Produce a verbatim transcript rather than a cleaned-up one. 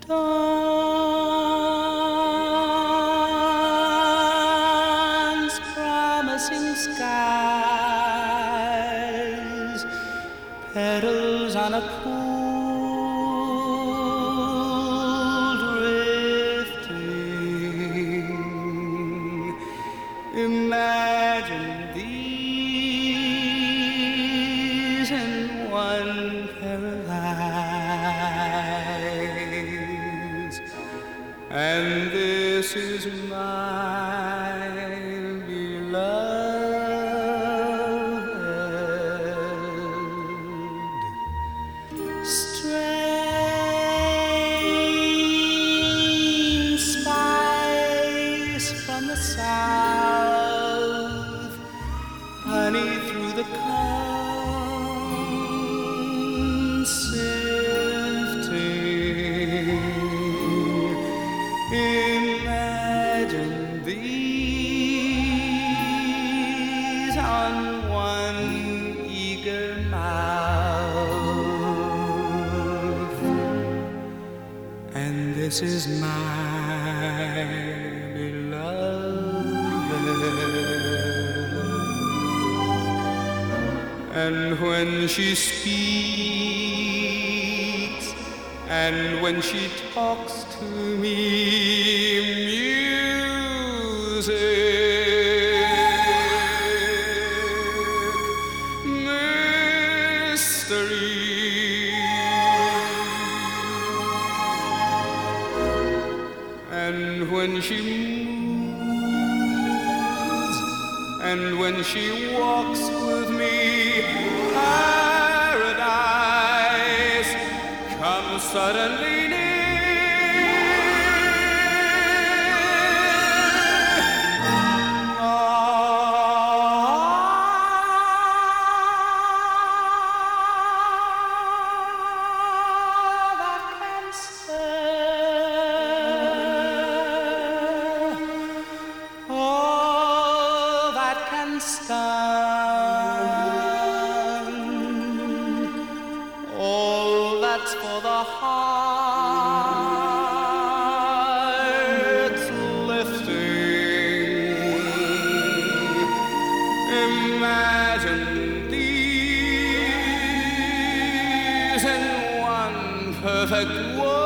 Dance, promising skies, petals on a cool drifting. Imagine these in one pair of eyes, and this is my beloved. Strange spice from the south, honey through the comb sifting. Imagine these on one eager mouth, and this is my beloved. And when she speaks, and when she talks to me, music, mystery. And when she moves, and when she walks with me, paradise comes suddenly near. All that's for the heart's lifting. Imagine these in one perfect world.